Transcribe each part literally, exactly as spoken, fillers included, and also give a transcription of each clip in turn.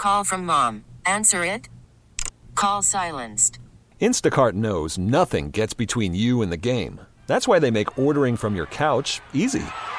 Call from mom. Answer it. Call silenced. Instacart knows nothing gets between you and the game. That's why they make ordering from your couch easy.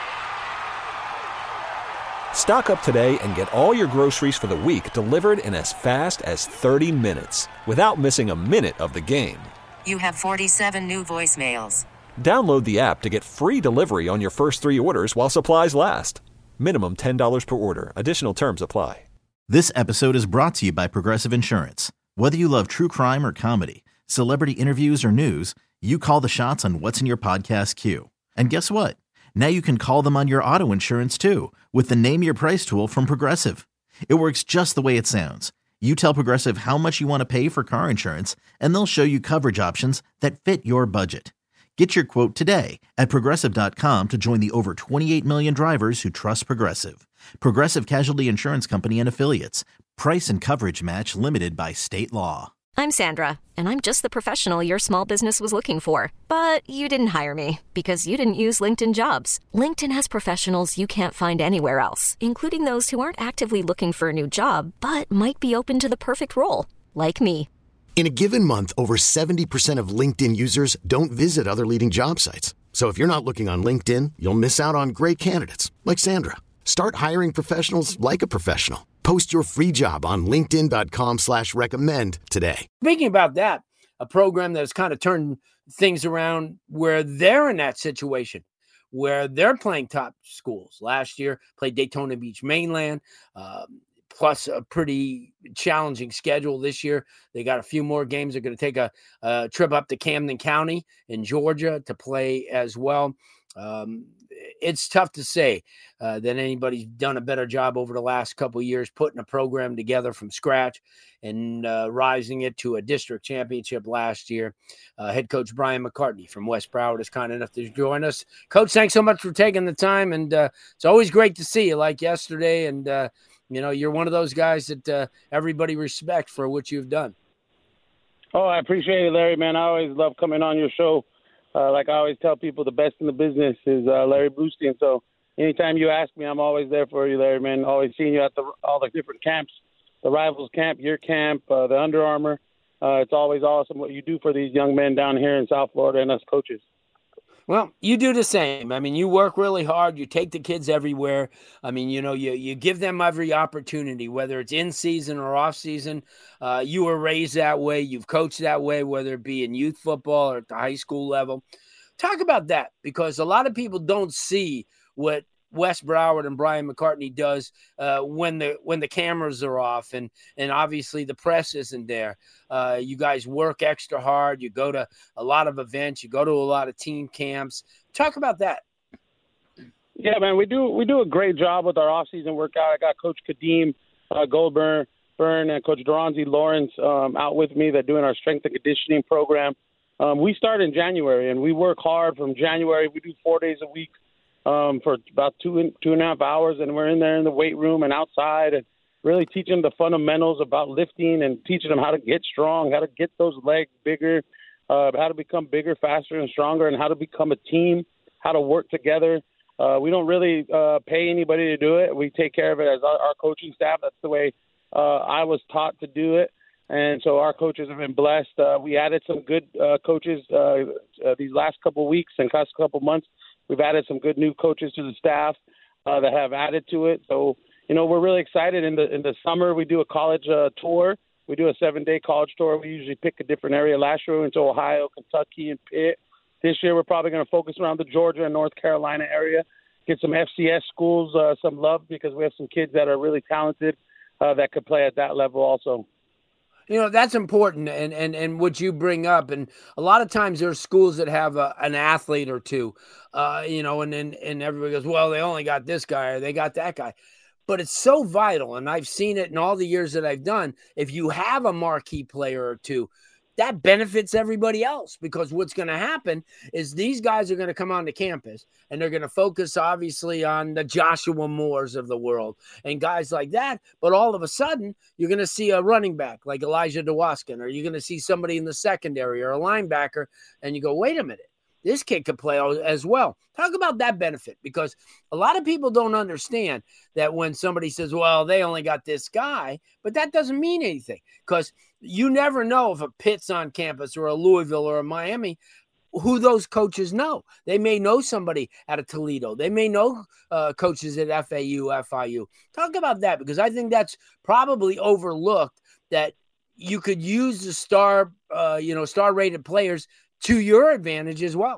Stock up today and get all your groceries for the week delivered in as fast as thirty minutes without missing a minute of the game. You have forty-seven new voicemails. Download the app to get free delivery on your first three orders while supplies last. Minimum ten dollars per order. Additional terms apply. This episode is brought to you by Progressive Insurance. Whether you love true crime or comedy, celebrity interviews or news, you call the shots on what's in your podcast queue. And guess what? Now you can call them on your auto insurance too with the Name Your Price tool from Progressive. It works just the way it sounds. You tell Progressive how much you want to pay for car insurance, and they'll show you coverage options that fit your budget. Get your quote today at Progressive dot com to join the over twenty-eight million drivers who trust Progressive. Progressive Casualty Insurance Company and Affiliates. Price and coverage match limited by state law. I'm Sandra, and I'm just the professional your small business was looking for. But you didn't hire me because you didn't use LinkedIn Jobs. LinkedIn has professionals you can't find anywhere else, including those who aren't actively looking for a new job, but might be open to the perfect role, like me. In a given month, over seventy percent of LinkedIn users don't visit other leading job sites. So if you're not looking on LinkedIn, you'll miss out on great candidates like Sandra. Start hiring professionals like a professional. Post your free job on linkedin dot com slash recommend today. Speaking about that, a program that has kind of turned things around where they're in that situation, where they're playing top schools. Last year, played Daytona Beach Mainland, um, plus a pretty challenging schedule this year. They got a few more games. They're going to take a, a trip up to Camden County in Georgia to play as well. Um, it's tough to say uh, that anybody's done a better job over the last couple of years putting a program together from scratch and uh, rising it to a district championship last year. Uh, head coach Brian McCartney from West Broward is kind enough to join us. Coach, thanks so much for taking the time, and uh, it's always great to see you like yesterday, and uh, you know, you're one of those guys that uh, everybody respects for what you've done. Oh, I appreciate it, Larry, man. I always love coming on your show. Uh, like I always tell people, the best in the business is uh, Larry Bluestein. So anytime you ask me, I'm always there for you, Larry, man. Always seeing you at the, all the different camps, the Rivals camp, your camp, uh, the Under Armour. Uh, it's always awesome what you do for these young men down here in South Florida and us coaches. Well, you do the same. I mean, you work really hard. You take the kids everywhere. I mean, you know, you you give them every opportunity, whether it's in season or off season. Uh, you were raised that way. You've coached that way, whether it be in youth football or at the high school level. Talk about that, because a lot of people don't see what Wes Broward and Brian McCartney does uh, when the when the cameras are off and and obviously the press isn't there. Uh, you guys work extra hard. You go to a lot of events. You go to a lot of team camps. Talk about that. Yeah, man, we do we do a great job with our off-season workout. I got Coach Kadeem uh, Goldburn Burn and Coach Doronzi Lawrence um, out with me. They're doing our strength and conditioning program. Um, we start in January, and we work hard from January. We do four days a week. Um, for about two and two and a half hours, and we're in there in the weight room and outside and really teaching them the fundamentals about lifting and teaching them how to get strong, how to get those legs bigger, uh, how to become bigger, faster, and stronger, and how to become a team, how to work together. Uh, we don't really uh, pay anybody to do it. We take care of it as our, our coaching staff. That's the way uh, I was taught to do it. And so our coaches have been blessed. Uh, we added some good uh, coaches uh, uh, these last couple of weeks and last couple of months. We've added some good new coaches to the staff uh, that have added to it. So, you know, we're really excited. In the in the summer, we do a college uh, tour. We do a seven-day college tour. We usually pick a different area. Last year we went to Ohio, Kentucky, and Pitt. This year we're probably going to focus around the Georgia and North Carolina area, get some F C S schools uh, some love, because we have some kids that are really talented uh, that could play at that level also. You know, that's important, and, and, and what you bring up. And a lot of times there's schools that have a, an athlete or two, uh, you know, and then and everybody goes, well, they only got this guy or they got that guy. But it's so vital, and I've seen it in all the years that I've done. If you have a marquee player or two, that benefits everybody else, because what's going to happen is these guys are going to come onto campus and they're going to focus obviously on the Joshua Moores of the world and guys like that. But all of a sudden you're going to see a running back like Elijah DeWaskin, or you're going to see somebody in the secondary or a linebacker, and you go, wait a minute, this kid could play as well. Talk about that benefit, because a lot of people don't understand that when somebody says, well, they only got this guy, but that doesn't mean anything, because you never know if a Pitt's on campus or a Louisville or a Miami, who those coaches know. They may know somebody at a Toledo. They may know uh, coaches at F A U, F I U. Talk about that, because I think that's probably overlooked, that you could use the star, uh, you know, star-rated players to your advantage as well.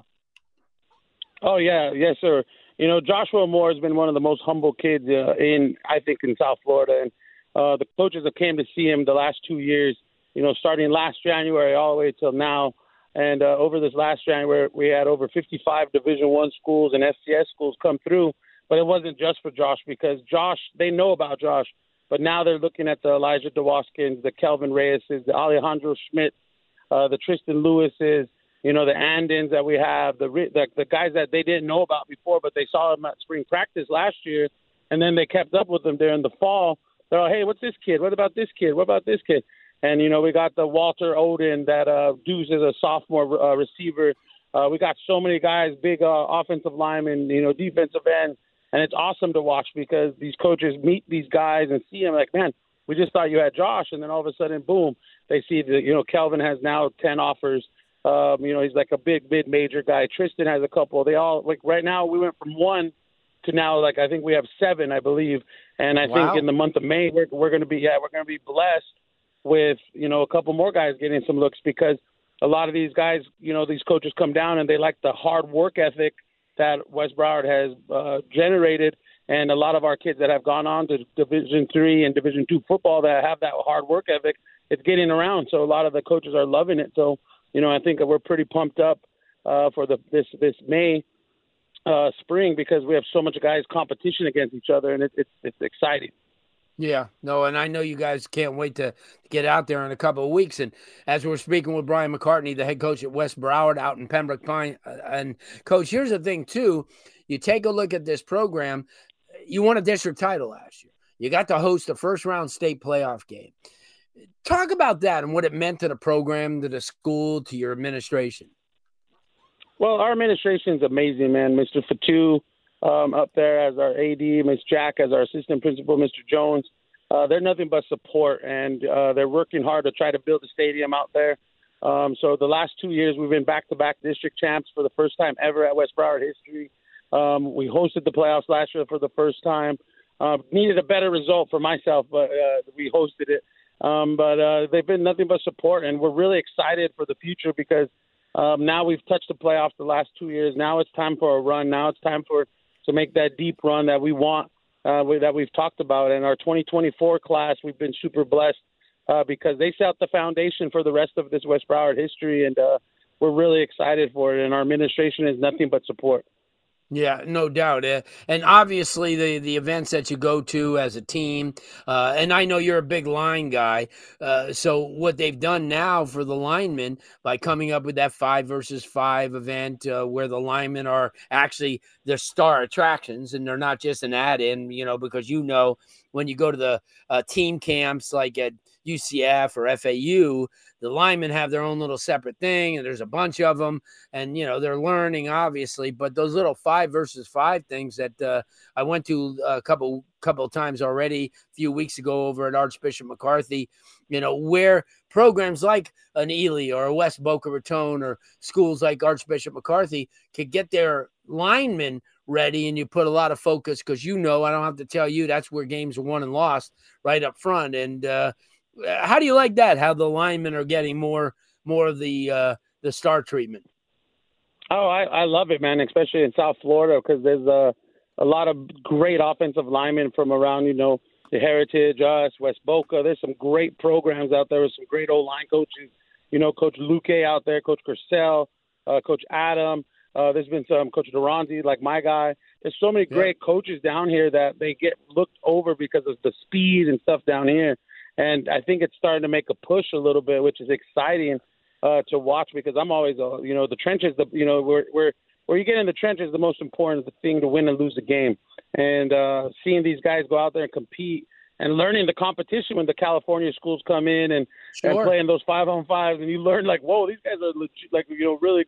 Oh, yeah. Yes, sir. You know, Joshua Moore has been one of the most humble kids uh, in, I think, in South Florida. And uh, the coaches have came to see him the last two years, you know, starting last January all the way till now. And uh, over this last January, we had over fifty-five Division One schools and F C S schools come through. But it wasn't just for Josh, because Josh, they know about Josh. But now they're looking at the Elijah DeWaskins, the Kelvin Reyeses, the Alejandro Schmidt, uh, the Tristan Lewises, you know, the Andens that we have, the, the the guys that they didn't know about before, but they saw them at spring practice last year, and then they kept up with them during the fall. They're like, hey, what's this kid? What about this kid? What about this kid? And, you know, we got the Walter Odin that uh, Deuce is a sophomore uh, receiver. Uh, we got so many guys, big uh, offensive linemen, you know, defensive end. And it's awesome to watch, because these coaches meet these guys and see them like, man, we just thought you had Josh. And then all of a sudden, boom, they see that, you know, Kelvin has now ten offers. Um, you know, he's like a big, big major guy. Tristan has a couple. They all, like right now, we went from one to now, like, I think we have seven, I believe. And I wow. think in the month of May, we're, we're going to be, yeah, we're going to be blessed with, you know, a couple more guys getting some looks, because a lot of these guys, you know, these coaches come down and they like the hard work ethic that West Broward has uh, generated. And a lot of our kids that have gone on to Division three and Division two football that have that hard work ethic, it's getting around. So a lot of the coaches are loving it. So, you know, I think we're pretty pumped up uh, for the this this May uh, spring, because we have so much guys competition against each other, and it, it's it's exciting. Yeah, no, and I know you guys can't wait to get out there in a couple of weeks. And as we're speaking with Brian McCartney, the head coach at West Broward out in Pembroke Pines, and Coach, here's the thing too: you take a look at this program. You won a district title last year. You got to host a first-round state playoff game. Talk about that and what it meant to the program, to the school, to your administration. Well, our administration is amazing, man. Mister Fatu um, up there as our A D, Miss Jack as our assistant principal, Mister Jones. Uh, they're nothing but support, and uh, they're working hard to try to build a stadium out there. Um, so the last two years, we've been back-to-back district champs for the first time ever at West Broward history. Um, we hosted the playoffs last year for the first time. Uh, needed a better result for myself, but uh, we hosted it. Um, but uh, they've been nothing but support, and we're really excited for the future, because um, now we've touched the playoffs the last two years. Now it's time for a run. Now it's time for to make that deep run that we want, uh, we, that we've talked about. And our twenty twenty-four class, we've been super blessed uh, because they set the foundation for the rest of this West Broward history, and uh, we're really excited for it. And our administration is nothing but support. Yeah, no doubt. Uh, and obviously the, the events that you go to as a team, uh, and I know you're a big line guy. Uh, so what they've done now for the linemen by coming up with that five versus five event uh, where the linemen are actually the star attractions and they're not just an add-in, you know, because, you know, when you go to the uh, team camps like at U C F or F A U, the linemen have their own little separate thing, and there's a bunch of them, and, you know, they're learning, obviously, but those little five versus five things that uh, I went to a couple couple of times already a few weeks ago over at Archbishop McCarthy, you know, where programs like an Ely or a West Boca Raton or schools like Archbishop McCarthy could get their linemen ready, and you put a lot of focus, because, you know, I don't have to tell you, that's where games are won and lost right up front. And uh, how do you like that, how the linemen are getting more more of the uh, the star treatment? Oh, I, I love it, man, especially in South Florida, because there's a, a lot of great offensive linemen from around, you know, the Heritage, us, West Boca. There's some great programs out there with some great O-line coaches. You know, Coach Luque out there, Coach Purcell, uh, Coach Adam. Uh, there's been some Coach Duranzi, like my guy. There's so many great yeah. coaches down here that they get looked over because of the speed and stuff down here. And I think it's starting to make a push a little bit, which is exciting uh, to watch, because I'm always, uh, you know, the trenches, the, you know, where, where, where you get in the trenches, the most important thing to win and lose the game. And uh, seeing these guys go out there and compete and learning the competition when the California schools come in and, sure. and playing those five on fives, and you learn like, whoa, these guys are legit, like, you know, really good.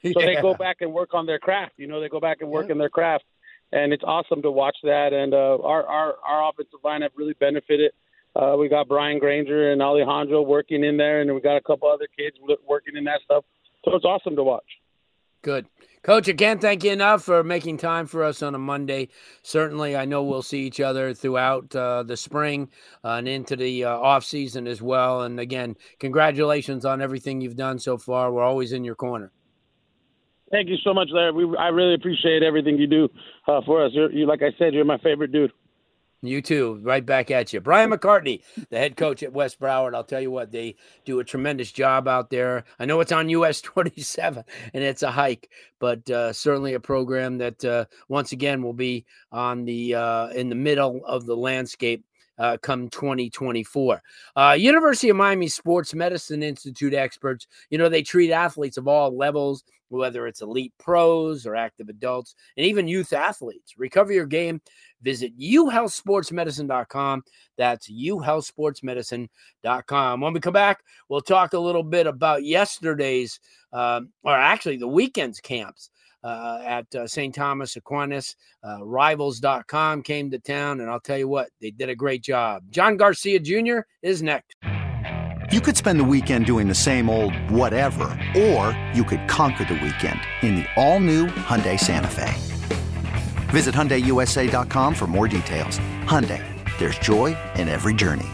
So Yeah. they go back and work on their craft. You know, they go back and work Yeah. in their craft. And it's awesome to watch that. And uh, our, our, our offensive line have really benefited. Uh, we got Brian Granger and Alejandro working in there, and we got a couple other kids working in that stuff. So it's awesome to watch. Good. Coach, I can't thank you enough for making time for us on a Monday. Certainly, I know we'll see each other throughout uh, the spring uh, and into the uh, off season as well. And again, congratulations on everything you've done so far. We're always in your corner. Thank you so much, Larry. We, I really appreciate everything you do uh, for us. You're, you, like I said, you're my favorite dude. You too. Right back at you. Brian McCartney, the head coach at West Broward. I'll tell you what, they do a tremendous job out there. I know it's on U S twenty-seven, and it's a hike, but uh, certainly a program that, uh, once again, will be on the uh, in the middle of the landscape Uh, come twenty twenty-four. Uh, University of Miami Sports Medicine Institute experts, you know, they treat athletes of all levels, whether it's elite pros or active adults, and even youth athletes. Recover your game. Visit u health sports medicine dot com. That's u health sports medicine dot com. When we come back, we'll talk a little bit about yesterday's, um, or actually the weekend's camps. Uh, at uh, Saint Thomas Aquinas. Uh, rivals dot com came to town, and I'll tell you what, they did a great job. John Garcia Junior is next. You could spend the weekend doing the same old whatever, or you could conquer the weekend in the all-new Hyundai Santa Fe. Visit Hyundai U S A dot com for more details. Hyundai, there's joy in every journey.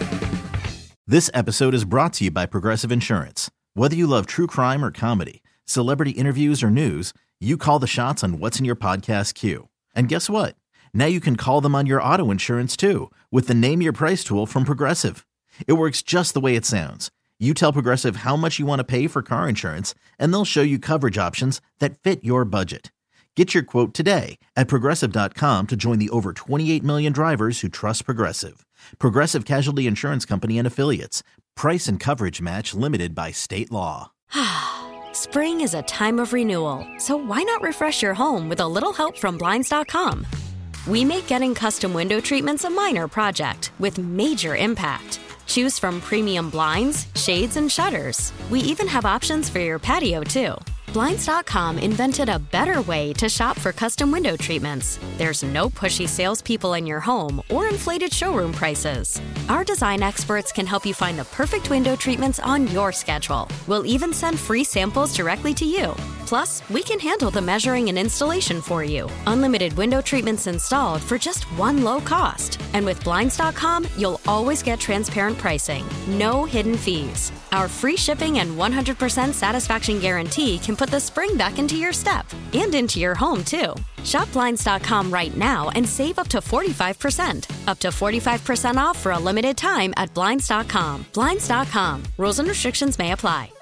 This episode is brought to you by Progressive Insurance. Whether you love true crime or comedy, celebrity interviews or news, you call the shots on what's in your podcast queue. And guess what? Now you can call them on your auto insurance too with the Name Your Price tool from Progressive. It works just the way it sounds. You tell Progressive how much you want to pay for car insurance, and they'll show you coverage options that fit your budget. Get your quote today at Progressive dot com to join the over twenty-eight million drivers who trust Progressive. Progressive Casualty Insurance Company and Affiliates. Price and coverage match limited by state law. Spring is a time of renewal, so why not refresh your home with a little help from Blinds dot com? We make getting custom window treatments a minor project with major impact. Choose from premium blinds, shades, and shutters. We even have options for your patio, too. Blinds dot com invented a better way to shop for custom window treatments. There's no pushy salespeople in your home or inflated showroom prices. Our design experts can help you find the perfect window treatments on your schedule. We'll even send free samples directly to you. Plus, we can handle the measuring and installation for you. Unlimited window treatments installed for just one low cost. And with Blinds dot com, you'll always get transparent pricing. No hidden fees. Our free shipping and one hundred percent satisfaction guarantee can put the spring back into your step and into your home, too. Shop Blinds dot com right now and save up to forty-five percent. Up to forty-five percent off for a limited time at Blinds dot com. Blinds dot com. Rules and restrictions may apply.